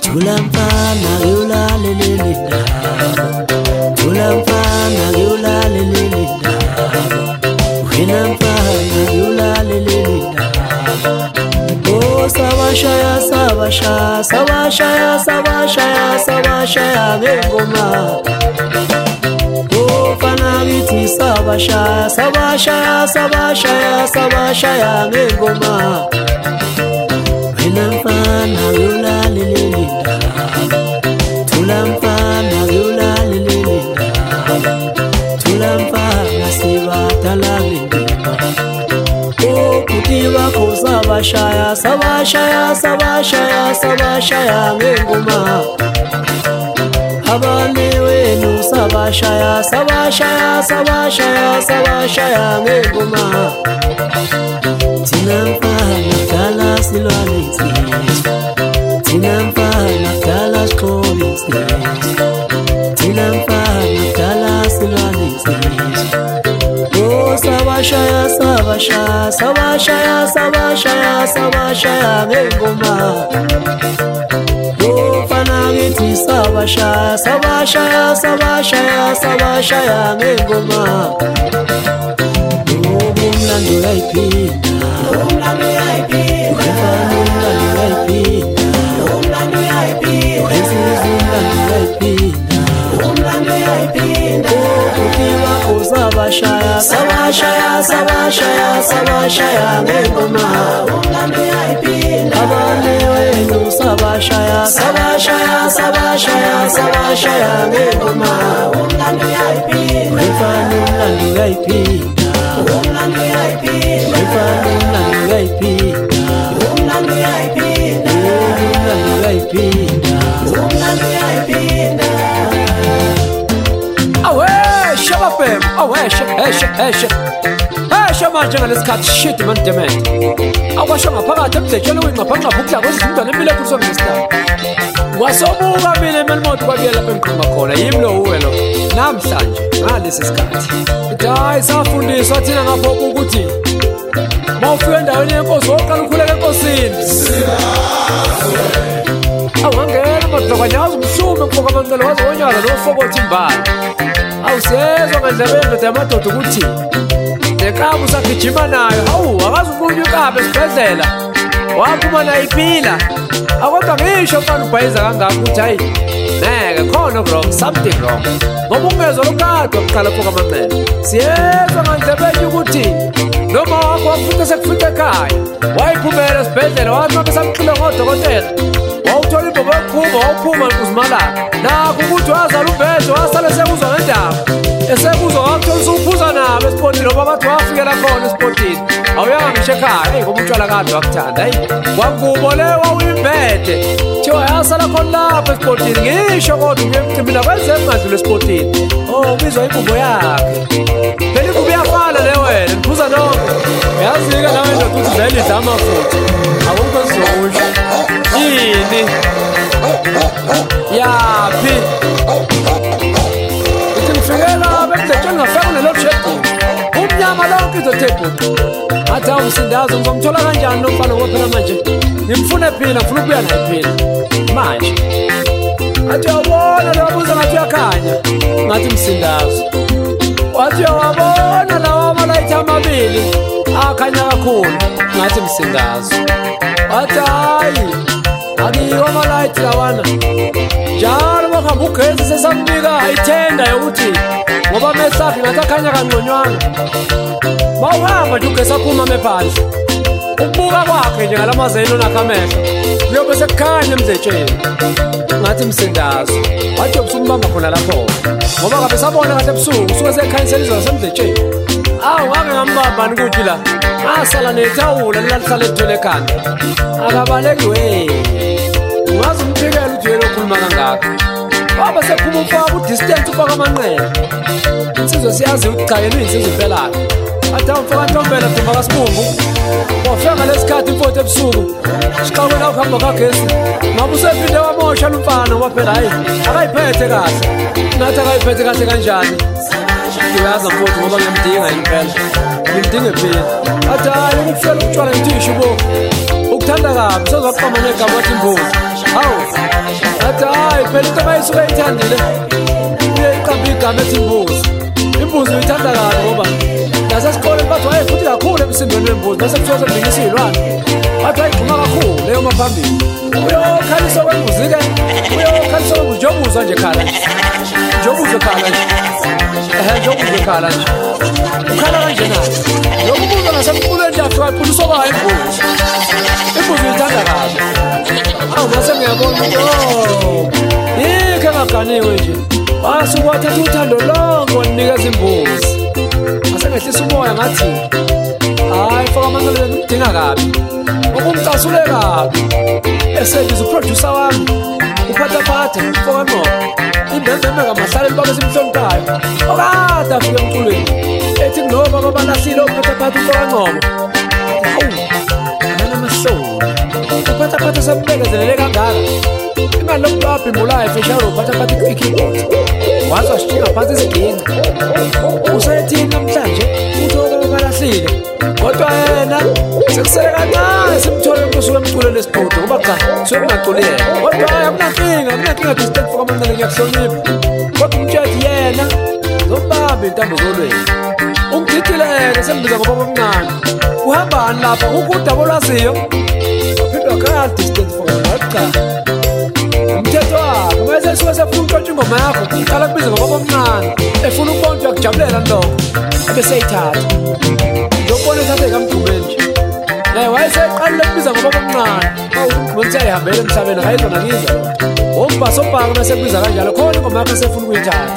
Thulamfana ngiyulalelele indaba, thulamfana ngiyulalelele indaba, wena mfana ngiyulalelele indaba. Oh sabashaya sabashaya sabashaya sabashaya sabashaya ngengoma. Oh fana ngithi sabashaya sabashaya sabashaya sabashaya ngengoma. Wena mfana ngiyulalelele indaba, thulamfana ngiyulalelele indaba, thulamfana sibatalale indaba. Oh kuti bakho sabashaya sabashaya sabashaya sabashaya ngengoma. Abane wenu sabashaya sabashaya sabashaya sabashaya ngengoma. Thina mfana kudala silwane insizwa, thina mfana kudala siqobe insizwa, thina mfana kudala silwane insizwa. Oh sabashaya sabashaya sabashaya sabashaya sabashaya ngengoma. Oh fana ngithi sabashaya sabashaya sabashaya sabashaya ngengoma. Oh umlando uyayiphinda, umlando uyayiphinda, umlando uyayiphinda, umlando uyayiphinda, umlando uyayiphinda, umlando uyayiphinda. Oh kuti bakho sabashaya sabashaya sabashaya sabashaya ngengoma. Umlando uyayiphinda. Abane wenu sabashaya sabashaya sabashaya sabashaya ngengoma. Umlando uyayiphinda. Umlando uyayiphinda, umlando uyayiphinda, umlando uyayiphinda, umlando uyayiphinda, umlando uyayiphinda, umlando uyayiphinda. Shabafem, Esha manje ngalesikhathi shit man dement. Awasho ngaphakathi emdlejweni wengaphansi ngaphuka kwezindaba empilo kuso ngesitaba. Wasobuka mina emelimoto kwabiyela lapha engiqhuma khona yimi lo uwelo namhlanje ngalesi sikhathi. Hayi safundiswa thina ngapho ukuthi mawufika endaweni yenkosi woqala ukhuleke enkosini. Awangena madlokanyaza umshume kufoka amancelo waze wonyala nofokothi imbala. Awusezwa ngandlebeni ndoda yamadoda ukuthi nekabu sagijima nayo. Hawu akazi umunye ukabe esibhedlela waphuma nayo iphila. Akodwa ngisho mfana ubhayiza kangaka ukuthi hayi neke khona wrong, something wrong. Ngoba ungezwa lokade wakuqala kufoka amancelo. Siyezwa ngandlebeni ukuthi noma wakho wakufuta sekufika ekhaya wayiphumela esibhedlela wathi mabesamxile ngodokotela wawuthola ibhobo yokuphuma wawuphuma uzimalana nakho ukuthi wazala umbhedo wasale sekuzwa ngendaba esekuzwa wakuthola usuphuza nabo esipotini ngoba bathi wafikela khona esipotini awuyanga ngisho ekhaya ngoba utshwala kade wakuthanda hayi kwakubo le wawuyimbede thiwa yasala khona lapha esipotini ngisho kodwa uyemcimbi nakwenze kungadlula esipotini. Oh ubizwa ingubo yakhe phela ingubo iyafana le wena niphuza nonke uyazika nawe ndoda ukuthi vele idla amafutha awukho sizokusho yini yaphi uthi ngifikela bekudletsheni ngafeka nelobshedini umnyama lonke izotebhuqu athi awumsindazo ngizomthola kanjani nomfana ngophela manje ngimfune phila ngifuna ukubuya naye phila manje athi uyabona lewabuza ngathi uyakhanya ngathi msindazo wathi uyawabona lawa amalayithi amabili akhanya kakhulu ngathi msindazo wathi hayi akikho amalayithi lawana njalo bakuhamba ugesi sesamnika ithenda yokuthi ngoba amehlo akhe ngathi akhanya kangconywana bawuhamba nje ugesi aphuma amephandle ukubuka kwakhe nje ngalamazelo nakho amehlo kuyobe sekukhanya emdletsheni ngathi msindazo wathi yobusumbamba khona lapho ngoba ngabe sabona kahle ebusuku usuke sekhanyisela izona semdletsheni. Awu ngake ngambambani kuphi la asala nethawula lalihlala ethwele ekhanda akabaleki we ungazi umphikela uthi yena okhuluma kangaka waba sephuma umfaka udistance ufaka amanqele insizwe siyazi ukuthi cha yena uyinsizwe impelana athi awumfaka ntombela thumba kasibumbu wafika ngalesikhathi imfotho ebusuku siqawe la ukuhamba kagesi ngabe usephinde wamosha lumfana ngoba phela hayi akayiphethe kahle nathi akayiphethe kahle kanjani uyazi mfowethu ngoba ngiyamdinga impela ngimdinge phela athi hayi ukufela ukutshwala ngithi ishubo ukuthanda kabi sozaqoma negama wathi imbuzi hawu athi hayi phela into bayisuke ithandile uyeyiqamba igama ethi imbuzi uyithanda kabi ngoba nasesikoleni bathi wayefuthi kakhulu emsindweni wembuzi bese kuthiwa sembingisa iy'lwane bathi wayigxuma kakhulu leyo maphambili uyokhaliswa kwembuzi-ke uyokhaliswa kwembuzi njengobuzwa nje khala nje njengobuzwe khala nje njengobuzwe khala nje ukhala kanje nayo lokubuzwa nasemqulweni nje afika iquliswa kwayo imbuzi uyithanda kabi awu mase ngiyabona ukuthi yikho engaganiwe nje wasuke wathatha uthando lonke waninikeza imbuzi asengehlisa umoya ngathi hayi faka amanqeleni ngidinga kabi ukumcasule kabi esebiza uproducer wami uphathaphatha mfoka ngqobo imbembembe ngamashaleli babe simhloniphayo okade afike emculweni ethi kunoba babalahlile uphathaphatha mfoka ngqobo anamahloni uphathaphatha sembekezelele kangaka imali lomuntu wabhimbulayo efisharo uphathaphatha i-keyboard waze washinga phansi isiginci usayethini namhlanje uthi babalahlile kodwa yena sekusele kancane simthole kusuke emculweni esibhudo ngoba cha suke kungaculi yena kodwa hayi akunankinga distant foka amancane ngiyakuhlonipha kodwa umtshethi yena zombambe intambo zolweni ungididileke sembiza ngoba omncane uhambani lapha ukudaba olwaziyo waphinde wakhala distant foka cha umthetho wakhe mase suke sefuna ukuntshontsha ingoma yakho uqala kubiza ngoba omncane efuna ukubona uyakujabulela lokho ebeseyithatha lokubona ethathe kamgqumeni nje naye wayeseqalile kubiza ngoba omncane umgqumeni seyayihambela emhlabeni akayizona kiza ombhasobhaka mase kubiza kanjalo khona ingoma yakho esefuna ukuyithatha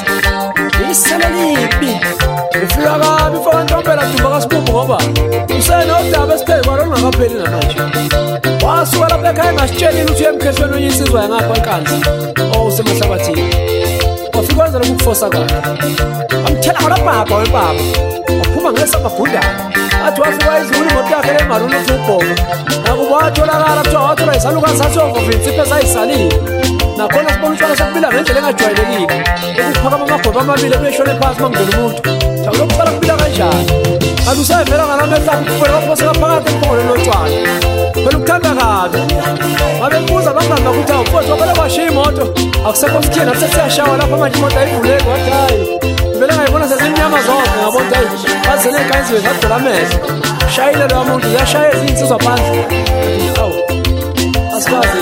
iselelipi ifika kabi mfoka ntombela dumba kasibumbu ngoba usenodaba esiphekwalo olungakapheli namanje wasuka lapha ekhaya engasitshelile ukuthi uyemkhehlweni onye insizwa yangapha enkanzi osemahlabathini wafika wenza lokhu kufosa kwakhe amthela ngolabhabha webaba waphuma ngesamagundane athi wafika wayidlula imoto yakhe lemaruni uthi ubhoma nakuba watholakala kuthiwa wathola izalukazi sasiyovovitsiphe esayisalile nakhona sibona utshwala sokubila ngendlela engajwayelekile ukuphakama amagweba amabili ebuyeshone phansi mangena umuntu lokuqala kubila kanjani kanti usayivela ngalamehla kuphela waphoseka phakathi emphongolweni lotshwala phela ukuthanda kabi babebuza bangani bakuthi awu mfowethu wakhona kwashiya imoto akusekho sithini nathi sesiyashawa lapha manje imoto ayivuleki wathi hayi vele ngayibona sezimnyama zonke ngabona hayi bazele ey'khanyiziwe zadula amehlo shayile loya muntu ziyashaya eziyinsizwa phandle awu asikwazi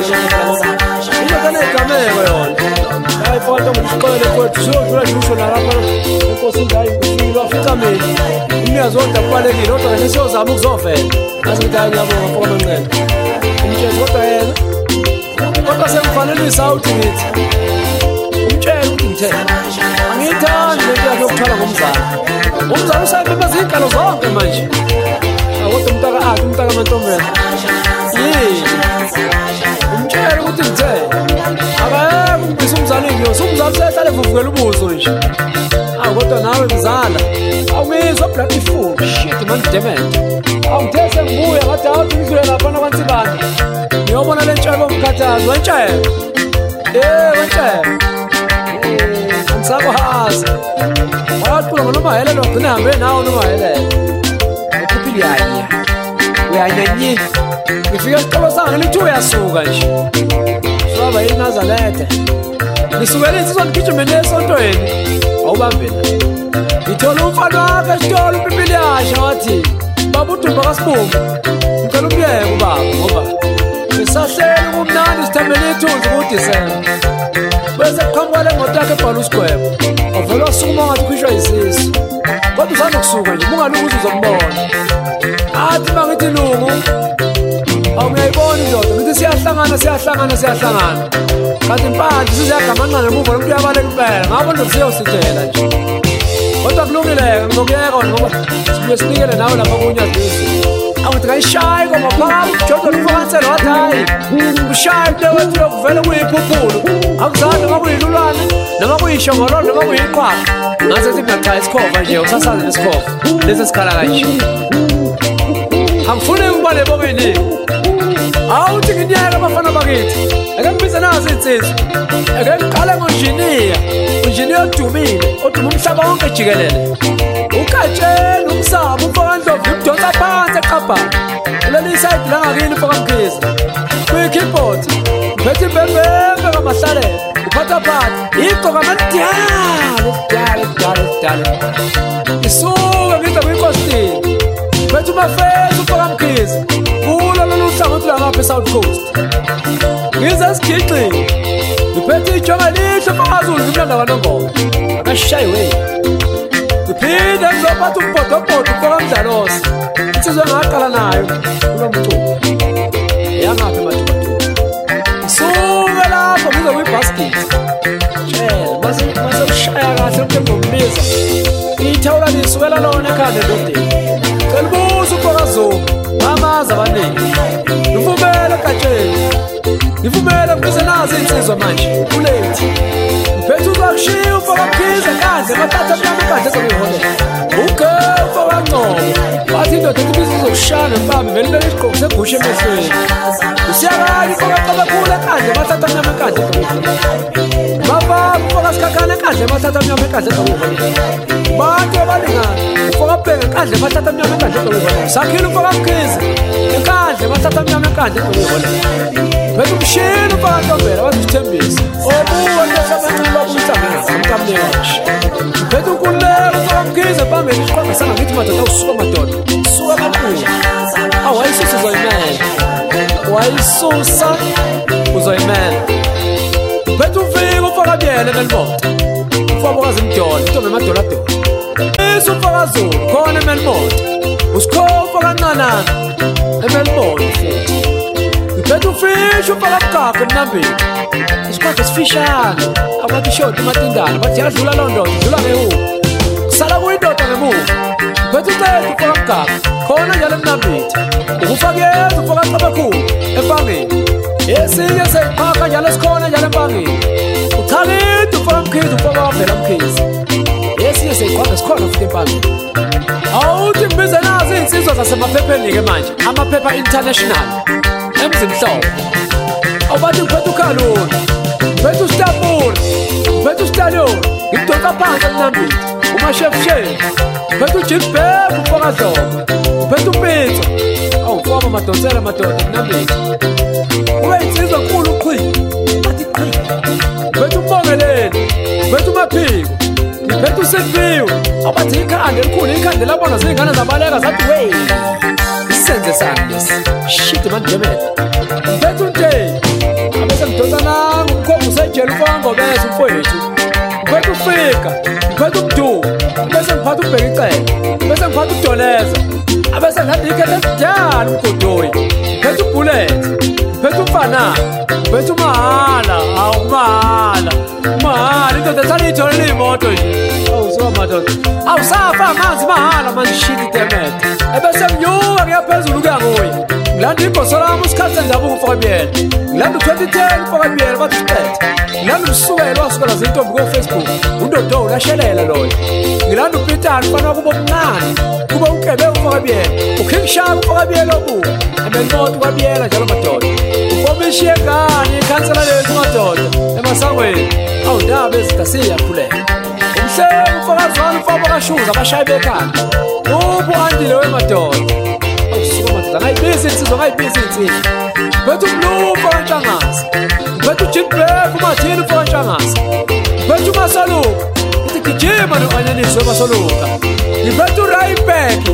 into kaneyigameko yona hayi mfowethu ngumsiqolele mfowethu siyodlula nje usho nalapha enkosini hayi ufikile wafika mina umnikazi wodwa kubalekile kodwa kase siyozama ukuzovela ngazi ukuthi hayi ngiyabonga mfoka amancele umtshele kodwa yena kodwa semfanelisa uthi ngithi umtshele ukuthi ngithele angiyithandi lento yakhe yokuthwala ngomzala usayibhebheza iy'nkalo zonke manje kodwa umntaka akhe umntaka amantombela yini umtshele ukuthi ngithele akayeke ungibisa umzala inyosi umzala usehlale vuvukela ubuso nje kodwa nawe mzala awungizwa bloody fool shit man dement awungithe sengibuya ngathi awuthi ngidlule laphana kwansibanda ngiyobona le ntshebe omkhathazi wentshebe wentshebe angisakwazi waqula ngoNomahele wagcina hambe nawo uNomahele ukhuphile uyanyanyi ngifika esitolo sanga lithi uyasuka nje swaba iNazaretha nisukela insizwa ngigijimeni esontweni awubambela ngithola umfana wakhe esitolo upipili yasha wathi baba udumba kasibumbu ngicela umyeke ubaba ngoba ngisahleli kumnandi sithembele ithunzi kuDisemba bese kuqhamuka le moto yakhe ebhala usigwebo wavele wasukuma ngathi ukhishwa yisisu kodwa usanda kusuka nje mungaluki uze uzombona athi uma ngithi lungu awungiyayibona indoda ngithi siyahlangana kanti impande siziyagamanqane emuva lo muntu uyabaleka impela ngabo nje siyosithela nje kodwa kulungileke ngizokuyeka ngoba sibuye sinikele nawe lapha kunyazi awuthi kayishaye ngoba phakathi uJohn uMfaniselo wathi hayi ushaye into wethu lokuvela kuyiphuphulu akuzange noma kuyilulwane noma kuyishongololo noma kuyiqhwaqa ngase singachaya isikhova nje usasazi lesikhova lesi sikhala kanje angifuni ukuba nebokweni awuthi ngiyeke abafana bakithi ake ngibize nazo insizwa ake ngiqale ngonjiniya odumile oduma umhlaba wonke jikelele ukatshela umsaba umfoka ndlovu ngimdonsa phansi eqabhana leli side la ngakini mfoka Mkhize report uphethe ibhebhebe ngamahlalela uphatha phatha igqoka amadala isuka ngiza kwinkosini uphethe umafesi ufaka mkhizi kulo lolu hlangothi langapha eSouth Coast ngiza esigixini uphethe ijonga lihle mfakazulu ngimlanda kanongoma akashayiwe uphinde ngizophatha umbhodobhodo ufaka mdalosi insizwe ngaqala nayo kulo mculo yangapha emadumadu suka lapho ngize kwi-basket mase ushaya kahle mntu ngombiza ithawula lisukela lona ekhanda endodeni cela ubuza ufakazulu mamazi abaningi ngivumele egatsheni ngivumele kubize nazo iy'nsizwa manje ulethi uphethe uzakushiya ufaka mkhize kandle emathatha mnyama ekandle ezokuyiholela ufaka ngcobo wathi indoda ethi ibiza uzokushana mbambe vele ibeke isigqoko segusha emehlweni usiyakali ufaka qabakhulu ekandle emathatha mnyama ekandle ezokuyiholela mavaba ufaka sikhakhane ekandle emathatha mnyama ekandle ezokuyiholela bantu abalingana ufaka bheke ekandle emathatha mnyama ekandle ezokuyiholela sakhile ufaka mkhize ekandle emathatha mnyama ekandle ezokuyiholela phethe umshini ufaka ntombela wathi usithembisa obuwa ntosamanxilo obuyisangengazamkamnekashi phethe unkululeko ufaka mkhize phambili isiqhwanga sangakithi madoda awusuka madoda suka kankulu awayisusa uzoyimela wayisusa uzoyimela phethe ufika ufaka byele emelimoto ufabokazi mdyola intombi emadoladola isa ufaka zulu khona emelimoto usikhofa kancanana emelimoto futhi uphethe ufisha ufaka mgaqo emnambeni isikwakho esifishane abathi ishoti umatindana bathi yadlula loo ndoda idlula ngehubo kusala kuyindoda ngemuva uphethe ucetha ufaka mgaqo khona njalo emnambithi ukufaka yeza ufaka qabakhulu empangeni esinye seyiqhaka njalo esikhona njalo empangeni uchalide ufaka mkhizi ufaka wavela mkhizi esinye seyiqhaka esikhona futhi empangeni awuthi ngibize nazo iy'nsizwa zasemaphepheni-ke manje amaphepha international emzimhlophe awubathi ngiphethe ukhaloni ngiphethe usitapula ngiphethe usitalioni ngimdonsa phansi emnambithi umashefushefu ngiphethe ujilbhebe ufaka dlomo ngiphethe upitso awufaka madonsela madoda emnambithi kube yinsizwa nkulu uqhi athi qhi ngiphethe umbongeleni ngiphethe umaphiko ngiphethe usefiwe awubathi ikhanda elikhulu ikhanda labona ziy'ngane zabaleka zathi wey isenze sani lesi shit mandebele ngiphethe unteyi abese ngidonsa nangu umkhomba usejele ufaka ngobeza umfowethu ngiphethe ufika ngiphethe ubuduku bese ngiphatha ubheka icele bese ngiphatha udoleza abese ngathi ikhethe kudala umgodoyi ngiphethe ubhulethi ngiphethe umfanana ngiphethe umahala umahala indoda esalitholele iy'moto nje awusuka madoda awusafa amanzi mahala manje shiti temete ebese nginyuka ngiyaphezulu kuya nguye ngilanda ibhoso lami usikhathi sendabuko ufaka byele ngilanda u-2010 ufaka byele bathi usiphethe ngilanda umsukelo wasukela zintombi ko-Facebook undodo ulashelela loyo ngilanda upitani ufana kuba omncane kuba unkebe ufaka byele ukhingshaka ufaka byele obuka emelimoto ukabyela njalo madoda ufomishiye ngani ikhansela lethu madoda emasangweni awundaba ezida siyakhuleka umhleli ufakazwana ufabo kashuza abashayi bekhanda ubu andile wemadoda awusuka madoda ngayibisi insizwa ngayibisi insizwa ngiphethe umlufu ufaka ntshangase ngiphethe ujilbhebe umathini ufaka ntshangase ngiphethe umasaluka ithi gijima no-anyaniswe emasoluka ngiphethe urayibheki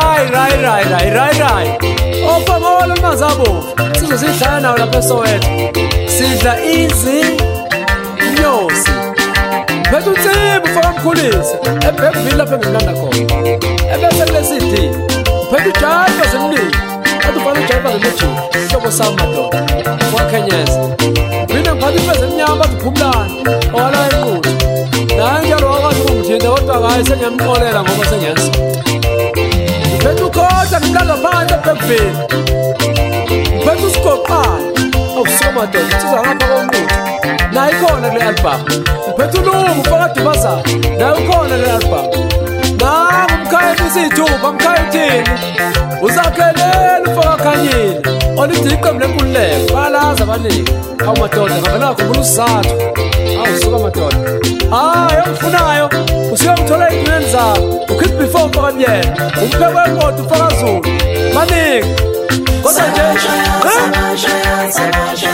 rayi ofamolo lumanzi abovu sizwe sidlala nawo lapha eSoweto sidla izinyosi ngiphethe unsimbi ufaka mkhulisi eBergville lapha engimlanda khona ebese kule CD ngiphethe ujayiva zemlilo athi ufana ujayiva zemejini hlobo sami madoda wakhenyeza ngiphinda ngiphathe ifeza emnyama bathi uphumlani owala enquthu naye njalo wakwazi ukungithinta kodwa ngaye sengiyamxolela ngoba sengiyazi ngiphethe ukhotha ngimlanda phansi eBergville ngiphethe usigoqana awusuka madoda insizwa ngapha konquthu naye ikhona kule album ngiphethe ulungu ufaka dubazana naye ukhona kule album nangu umkhayeni isiy'thupha mkhayithini uzakhelela ufaka khanyile olithi iqembu lenkululeko balazi abaningi awu madoda ngavela khumbula usizathu awusuka madoda hayi ongifunayo usiyongithola ey'ntweni zabo ukhith before ufaka byele umphe wemoto ufaka zulu baningi kodwa nje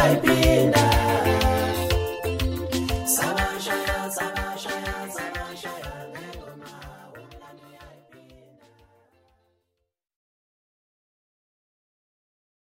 uyayiphinda